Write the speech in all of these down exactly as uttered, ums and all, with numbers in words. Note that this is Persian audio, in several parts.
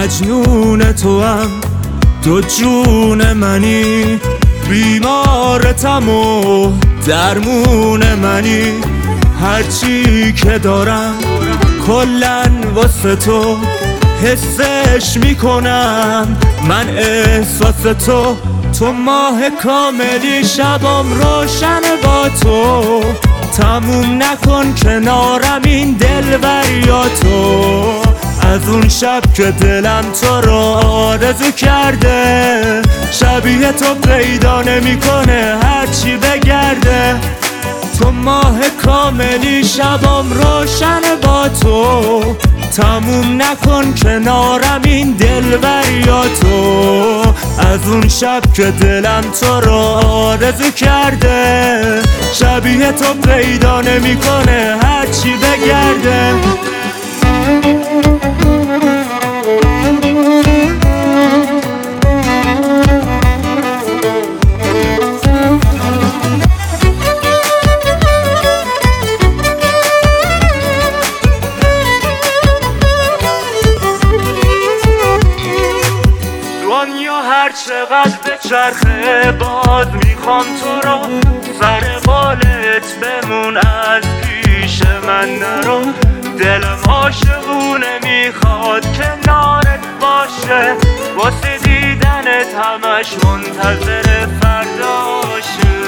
مجنون تو هم تو جون منی، بیمارتم و درمون منی. هرچی که دارم کلن واسه تو حسش میکنم، من احساس تو. تو ماه کاملی شبام روشن با تو، تموم نکن کنارم این دلبر یا تو. از اون شب که دلم تو رو آرزو کرده، شبیه تو پیدا نمیکنه هرچی بگرده. تو ماه کاملی شبام روشن با تو، تموم نکن کنارم این دلبر یا تو. از اون شب که دلم تو رو آرزو کرده، شبیه تو پیدا نمیکنه هرچی بگرده. دنیا هر چقدر به چرخه باز میخوام تو رو، سر بالت بمون از پیش من نرو. دلم عاشقونه میخواد کنارت باشه، واسه دیدنت همش منتظر فرداشه.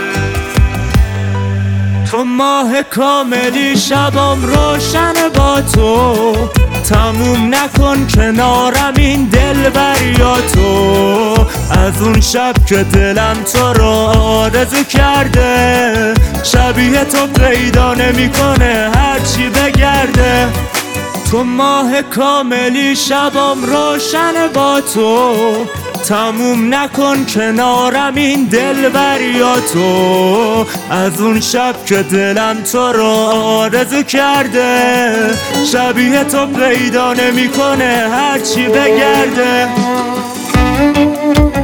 تو ماه کاملی شبام روشن با تو، تموم نکن کنارم این دلبر یا تو. از اون شب که دلم تو رو آرزو کرده، شبیه تو پیدا نمیکنه هرچی بگرده. تو ماه کاملی شبام روشن با تو، تموم نکن کنارم این دلبر یا تو. از اون شب که دلم تو رو آرزو کرده، شبیه تو پیدا نمیکنه هرچی بگرده.